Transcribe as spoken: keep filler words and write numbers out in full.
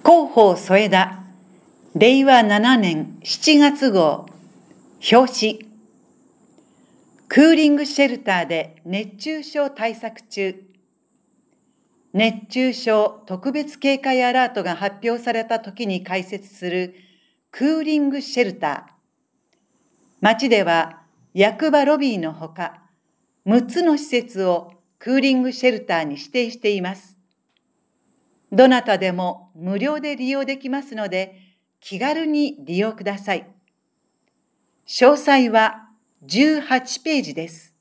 広報添田、れいわななねんしちがつ号、表紙。クーリングシェルターで熱中症対策中。熱中症特別警戒アラートが発表された時に開設するクーリングシェルター。町では役場ロビーのほか、むっつの施設をクーリングシェルターに指定しています。どなたでも無料で利用できますので、気軽に利用ください。詳細はじゅうはちページです。